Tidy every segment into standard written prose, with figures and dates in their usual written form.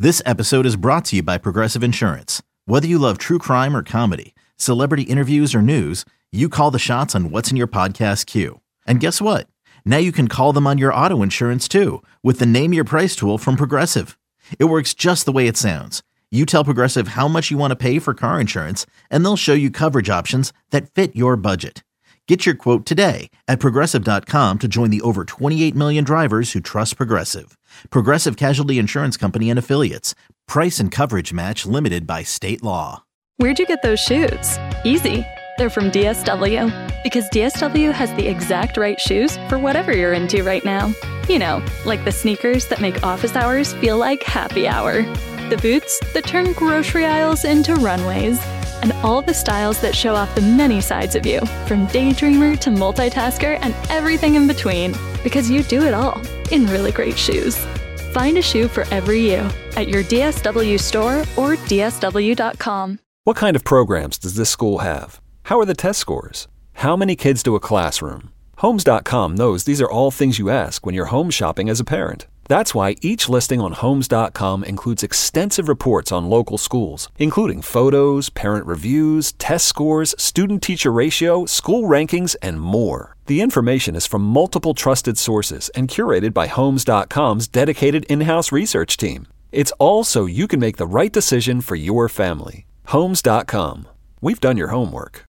This episode is brought to you by Progressive Insurance. Whether you love true crime or comedy, celebrity interviews or news, you call the shots on what's in your podcast queue. And guess what? Now you can call them on your auto insurance too with the Name Your Price tool from Progressive. It works just the way it sounds. You tell Progressive how much you want to pay for car insurance, and they'll show you coverage options that fit your budget. Get your quote today at Progressive.com to join the over 28 million drivers who trust Progressive. Progressive Casualty Insurance Company and Affiliates. Price and coverage match limited by state law. Where'd you get those shoes? Easy. They're from DSW. Because DSW has the exact right shoes for whatever you're into right now. You know, like the sneakers that make office hours feel like happy hour. The boots that turn grocery aisles into runways. And all the styles that show off the many sides of you, from daydreamer to multitasker and everything in between. Because you do it all in really great shoes. Find a shoe for every you at your DSW store or DSW.com. What kind of programs does this school have? How are the test scores? How many kids do a classroom? Homes.com knows these are all things you ask when you're home shopping as a parent. That's why each listing on Homes.com includes extensive reports on local schools, including photos, parent reviews, test scores, student-teacher ratio, school rankings, and more. The information is from multiple trusted sources and curated by Homes.com's dedicated in-house research team. It's all so you can make the right decision for your family. Homes.com. We've done your homework.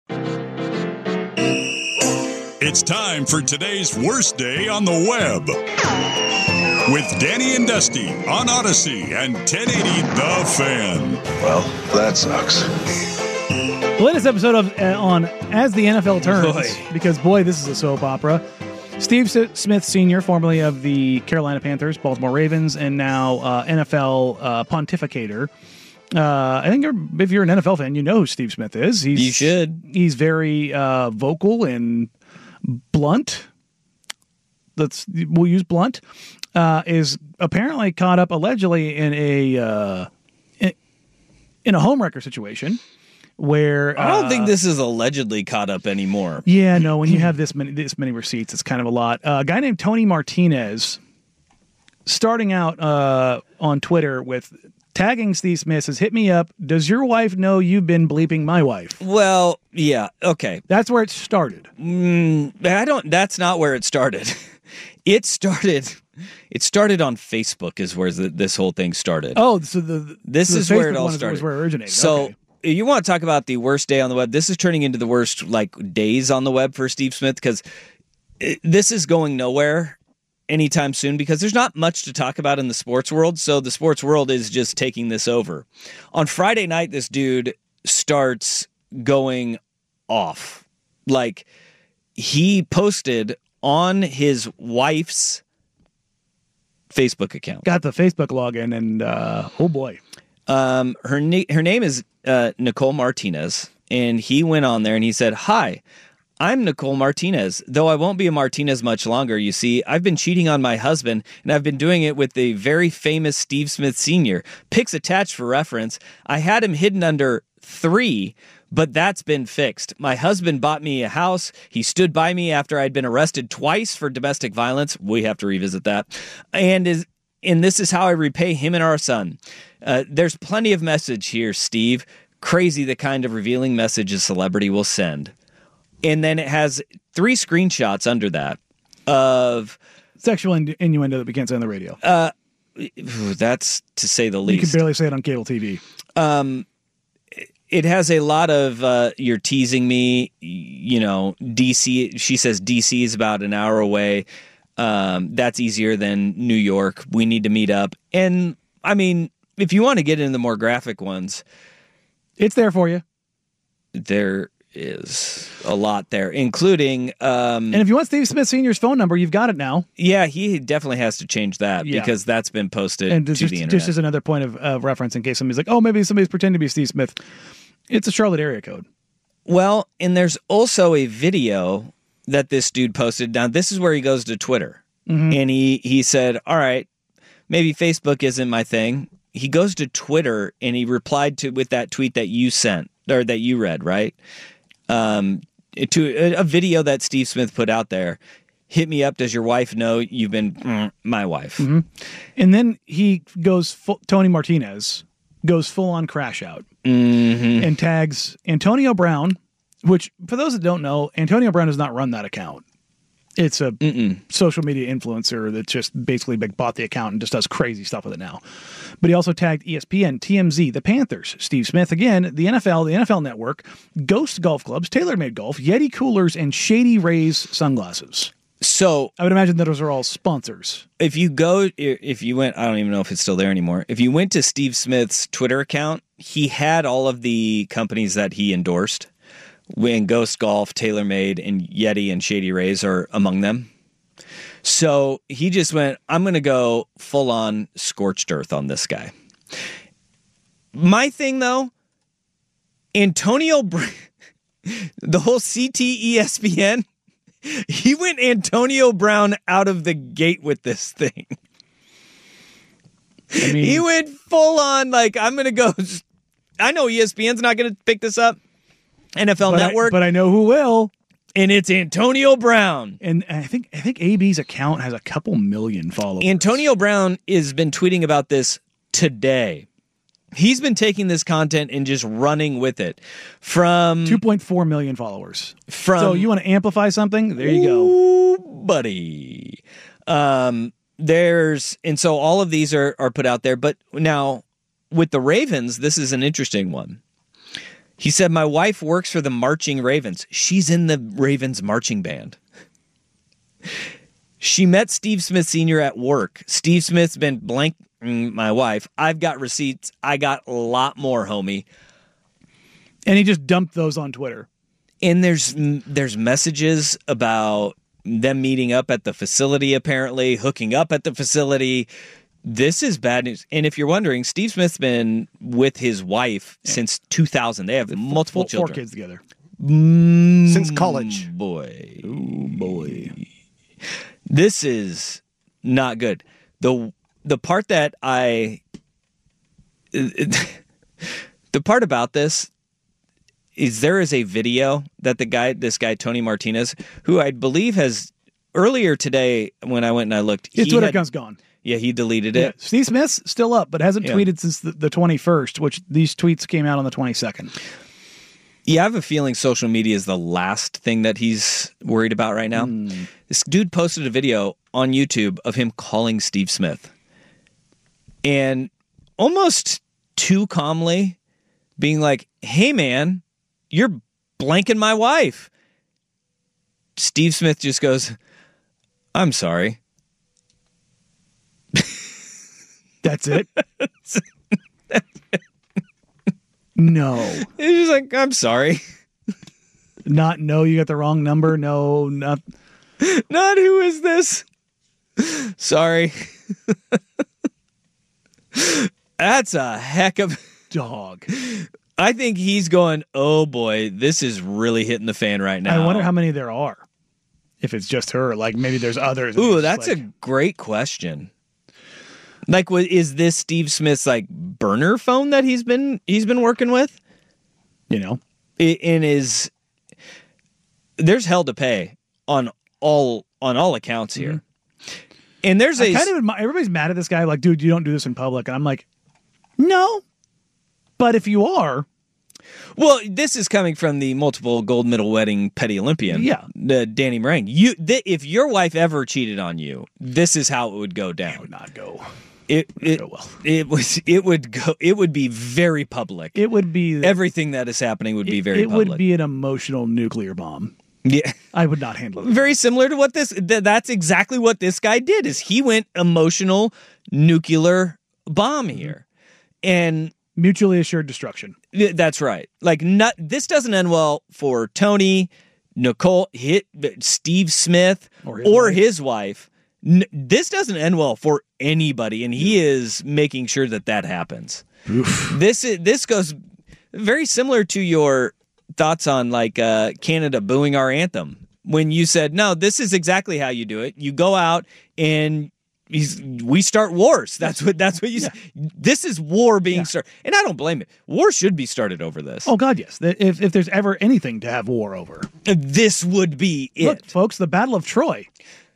It's time for today's worst day on the web. With Danny and Dusty on Odyssey and 1080 The Fan. Well, that sucks. The latest episode of on As the NFL Turns, because boy, this is a soap opera. Steve Smith Sr., formerly of the Carolina Panthers, Baltimore Ravens, and now NFL pontificator. I think if you're an NFL fan, you know who Steve Smith is. You should. He's very vocal and blunt. We'll use blunt. Is apparently caught up allegedly in a homewrecker situation where I don't think this is allegedly caught up anymore. Yeah, no. When you have this many receipts, it's kind of a lot. A guy named Tony Martinez, starting out on Twitter with tagging Steve Smith, says, "Hit me up. Does your wife know you've been bleeping my wife?" Well, yeah, okay. That's where it started. That's not where it started. It started on Facebook is where this whole thing started. Oh, so this is Facebook where it all started. Was where it originated. So okay. You want to talk about the worst day on the web? This is turning into the worst days on the web for Steve Smith because this is going nowhere anytime soon because there's not much to talk about in the sports world. So the sports world is just taking this over. On Friday night, this dude starts going off. He posted on his wife's Facebook account. Got the Facebook login, and oh boy. Her name is Nicole Martinez, and he went on there and he said, "Hi, I'm Nicole Martinez, though I won't be a Martinez much longer. You see, I've been cheating on my husband, and I've been doing it with the very famous Steve Smith Sr. Pics attached for reference. I had him hidden under 3, but that's been fixed. My husband bought me a house. He stood by me after I'd been arrested twice for domestic violence." We have to revisit that. And this is how I repay him and our son. There's plenty of message here, Steve. Crazy the kind of revealing message a celebrity will send. And then it has 3 screenshots under that of sexual innuendo that we can't say on the radio. That's to say the least. You can barely say it on cable TV. It has a lot of you're teasing me, DC. She says DC is about an hour away. That's easier than New York. We need to meet up. And I mean, if you want to get into the more graphic ones, it's there for you. There is a lot there, including and if you want Steve Smith Sr.'s phone number, you've got it now. Yeah, he definitely has to change that because that's been posted to the internet. Just as another point of reference in case somebody's like, oh, maybe somebody's pretending to be Steve Smith. It's a Charlotte area code. Well, and there's also a video that this dude posted. Now, this is where he goes to Twitter. Mm-hmm. And he said, all right, maybe Facebook isn't my thing. He goes to Twitter and he replied with that tweet that you sent, or that you read, right? To a video that Steve Smith put out there. hit me up. Does your wife know you've been my wife? Mm-hmm. And then he goes, Tony Martinez goes full on crash out and tags Antonio Brown, which for those that don't know, Antonio Brown does not run that account. It's a social media influencer that just basically bought the account and just does crazy stuff with it now. But he also tagged ESPN, TMZ, the Panthers, Steve Smith again, the NFL Network, Ghost Golf Clubs, TaylorMade Golf, Yeti Coolers, and Shady Rays sunglasses. So I would imagine that those are all sponsors. If you went, I don't even know if it's still there anymore. If you went to Steve Smith's Twitter account, he had all of the companies that he endorsed. When Ghost Golf, TaylorMade, and Yeti and Shady Rays are among them. So he just went, I'm going to go full on scorched earth on this guy. My thing, though, the whole CT ESPN, he went Antonio Brown out of the gate with this thing. I mean, he went full on, like, I'm going to go. I know ESPN's not going to pick this up. NFL Network. But I know who will. And it's Antonio Brown. And I think AB's account has a couple million followers. Antonio Brown has been tweeting about this today. He's been taking this content and just running with it. From 2.4 million followers. So you want to amplify something? There you go. Buddy. And so all of these are put out there. But now with the Ravens, this is an interesting one. He said, my wife works for the Marching Ravens. She's in the Ravens marching band. She met Steve Smith Sr. at work. Steve Smith's been blanking my wife. I've got receipts. I got a lot more, homie. And he just dumped those on Twitter. And there's messages about them meeting up at the facility, apparently, hooking up at the facility. This is bad news. And if you're wondering, Steve Smith's been with his wife since 2000. They have multiple children. 4 kids together. Since college. Boy. Oh, boy. This is not good. The part that the part about this is there is a video that this guy, Tony Martinez, who I believe has, earlier today when I went and I looked. His Twitter account's gone. Yeah, he deleted it. Steve Smith's still up, but hasn't tweeted since the 21st, which these tweets came out on the 22nd. Yeah, I have a feeling social media is the last thing that he's worried about right now. This dude posted a video on YouTube of him calling Steve Smith. And almost too calmly being like, hey, man, you're blanking my wife. Steve Smith just goes, I'm sorry. That's it? No. He's just like, I'm sorry. Not, no, you got the wrong number. No, not who is this? Sorry. That's a heck of dog. I think he's going, oh boy, this is really hitting the fan right now. I wonder how many there are. If it's just her, like maybe there's others. Ooh, that's a great question. Like, is this Steve Smith's like burner phone that he's been working with? You know, there's hell to pay on all accounts here. And there's everybody's mad at this guy. Like, dude, you don't do this in public. And I'm like, no, but if you are. Well, this is coming from the multiple gold medal winning petty Olympian, Danny Marang. If your wife ever cheated on you, this is how it would go down. It would not go. It would be very public. It would be everything that is happening would be very public. It would be an emotional nuclear bomb. Yeah, I would not handle it. Very similar to what that's exactly what this guy did. Is he went emotional nuclear bomb here, and mutually assured destruction. That's right. Like, this doesn't end well for Tony, Nicole, Steve Smith, or his wife. This doesn't end well for anybody, and he is making sure that happens. Oof. This goes very similar to your thoughts on like Canada booing our anthem. When you said, no, this is exactly how you do it. You go out and we start wars. That's what you said. This is war being started. And I don't blame it. War should be started over this. Oh, God, yes. If there's ever anything to have war over. This would be it. Look, folks, the Battle of Troy.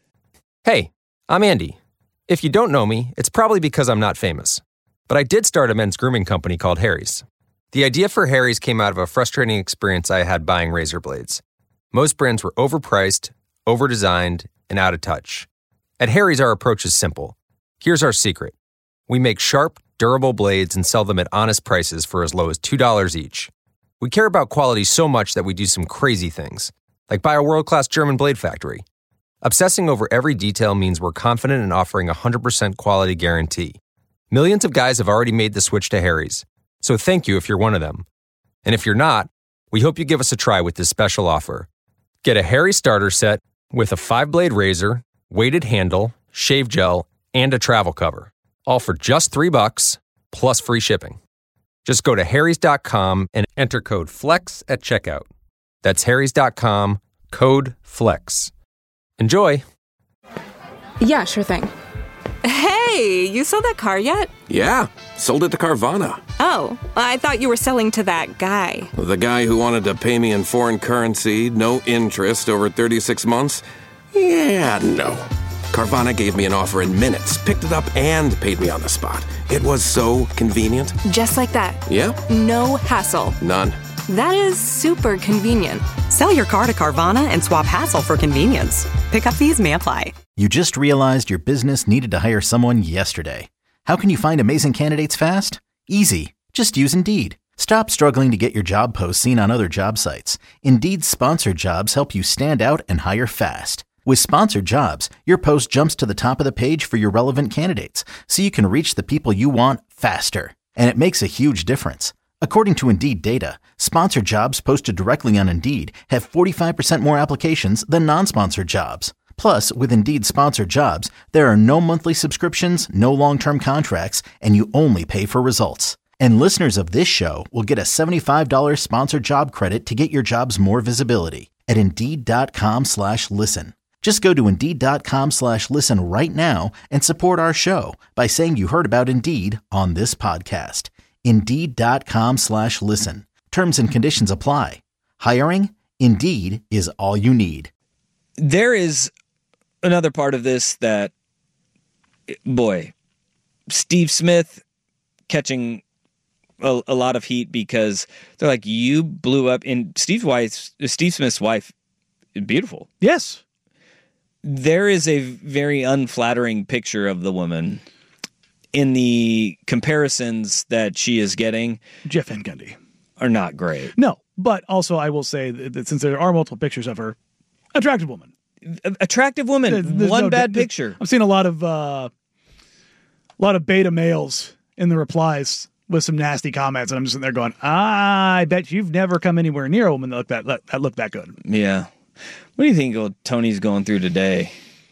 Hey, I'm Andy. If you don't know me, it's probably because I'm not famous. But I did start a men's grooming company called Harry's. The idea for Harry's came out of a frustrating experience I had buying razor blades. Most brands were overpriced, overdesigned, and out of touch. At Harry's, our approach is simple. Here's our secret. We make sharp, durable blades and sell them at honest prices for as low as $2 each. We care about quality so much that we do some crazy things, like buy a world-class German blade factory. Obsessing over every detail means we're confident in offering a 100% quality guarantee. Millions of guys have already made the switch to Harry's, so thank you if you're one of them. And if you're not, we hope you give us a try with this special offer. Get a Harry starter set with a 5-blade razor, weighted handle, shave gel, and a travel cover, all for just $3 plus free shipping. Just go to harrys.com and enter code FLEX at checkout. That's harrys.com, code FLEX. Enjoy. Yeah, sure thing. Hey, you sold that car yet? Yeah, sold it to Carvana. Oh, I thought you were selling to that guy. The guy who wanted to pay me in foreign currency, no interest, over 36 months? Yeah, no. Carvana gave me an offer in minutes, picked it up, and paid me on the spot. It was so convenient. Just like that. Yeah? No hassle. None. That is super convenient. Sell your car to Carvana and swap hassle for convenience. Pickup fees may apply. You just realized your business needed to hire someone yesterday. How can you find amazing candidates fast? Easy. Just use Indeed. Stop struggling to get your job posts seen on other job sites. Indeed's sponsored jobs help you stand out and hire fast. With sponsored jobs, your post jumps to the top of the page for your relevant candidates, so you can reach the people you want faster. And it makes a huge difference. According to Indeed data, sponsored jobs posted directly on Indeed have 45% more applications than non-sponsored jobs. Plus, with Indeed sponsored jobs, there are no monthly subscriptions, no long-term contracts, and you only pay for results. And listeners of this show will get a $75 sponsored job credit to get your jobs more visibility at Indeed.com/listen. Just go to Indeed.com/listen right now and support our show by saying you heard about Indeed on this podcast. Indeed.com/listen. Terms and conditions apply. Hiring? Indeed is all you need. There is another part of this that, boy, Steve Smith catching a lot of heat because they're like, you blew up. And Steve Smith's wife is beautiful. Yes. There is a very unflattering picture of the woman in the comparisons that she is getting. Jeff Van Gundy are not great. No, but also I will say that since there are multiple pictures of her, attractive woman. Attractive woman. There's one no bad picture. I've seen a lot of beta males in the replies with some nasty comments, and I'm just sitting there going, I bet you've never come anywhere near a woman that looked that good. Yeah. What do you think Tony's going through today?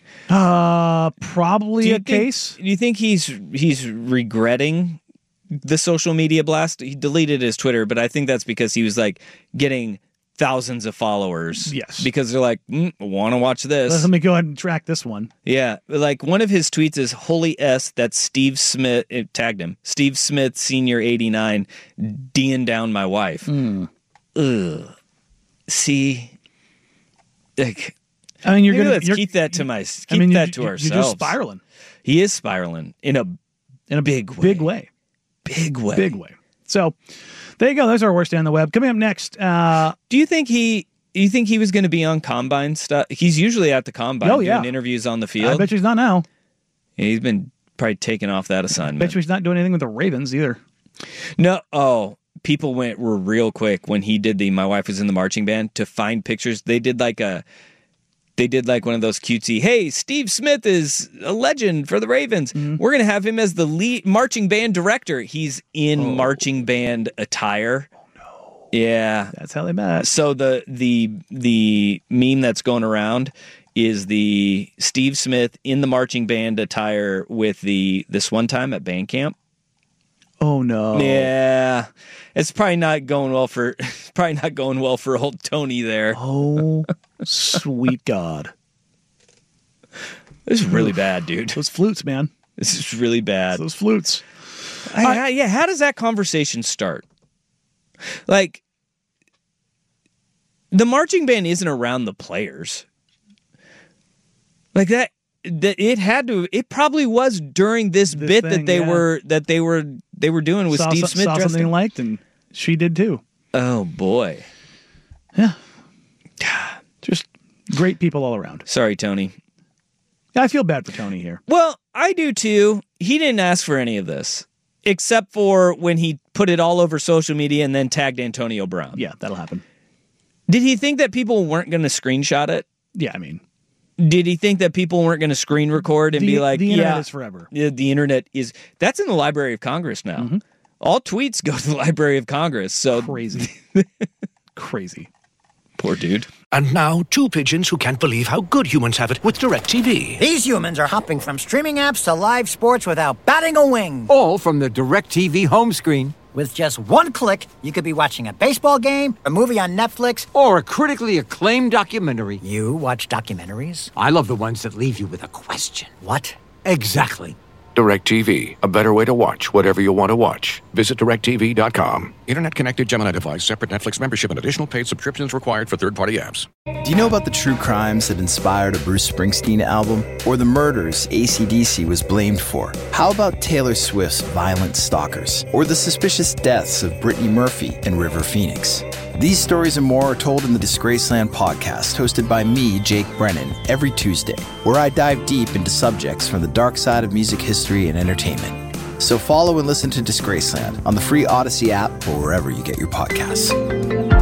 Probably a case. Do you think he's regretting the social media blast? He deleted his Twitter, but I think that's because he was like getting thousands of followers. Yes. Because they're like, want to watch this. Let me go ahead and track this one. Yeah. Like one of his tweets is, holy S, that's Steve Smith. It tagged him. Steve Smith, senior 89, D'ing down my wife. Ugh. See? Like, I mean, let's keep that to ourselves. You're just spiraling. He is spiraling in a big way. Big way. So there you go. There's our worst day on the web. Coming up next. Do you think he was going to be on Combine stuff? He's usually at the Combine doing interviews on the field. I bet you he's not now. Yeah, he's been probably taken off that assignment. I bet you he's not doing anything with the Ravens either. No. Oh, people were real quick when he did My Wife Was in the Marching Band to find pictures. They did like one of those cutesy, hey, Steve Smith is a legend for the Ravens. Mm-hmm. We're going to have him as the lead marching band director. He's in marching band attire. Oh, no. Yeah. That's how they met. So the meme that's going around is the Steve Smith in the marching band attire with this one time at band camp. Oh no. Yeah. It's probably not going well for old Tony there. Oh, sweet God. This is really bad, dude. Those flutes, man. This is really bad. Those flutes. Yeah, how does that conversation start? Like, the marching band isn't around the players. Like that, it probably was during this bit thing, that they were doing with Steve Smith. Saw something liked, and she did too. Oh boy. Yeah. Just great people all around. Sorry, Tony. I feel bad for Tony here. Well, I do too. He didn't ask for any of this, except for when he put it all over social media and then tagged Antonio Brown. Yeah, that'll happen. Did he think that people weren't going to screenshot it? Yeah, I mean. Did he think that people weren't going to screen record and be like, the internet is forever. The internet is, that's in the Library of Congress now. Mm-hmm. All tweets go to the Library of Congress. So crazy. Crazy. Poor dude. And now, two pigeons who can't believe how good humans have it with DirecTV. These humans are hopping from streaming apps to live sports without batting a wing. All from the DirecTV home screen. With just one click, you could be watching a baseball game, a movie on Netflix, or a critically acclaimed documentary. You watch documentaries? I love the ones that leave you with a question. What? Exactly. DirecTV, a better way to watch whatever you want to watch. Visit DirecTV.com. Internet-connected Gemini device, separate Netflix membership, and additional paid subscriptions required for third-party apps. Do you know about the true crimes that inspired a Bruce Springsteen album? Or the murders AC/DC was blamed for? How about Taylor Swift's Violent Stalkers? Or the suspicious deaths of Brittany Murphy and River Phoenix? These stories and more are told in the Disgraceland podcast, hosted by me, Jake Brennan, every Tuesday, where I dive deep into subjects from the dark side of music history and entertainment. So follow and listen to Disgraceland on the free Odyssey app or wherever you get your podcasts.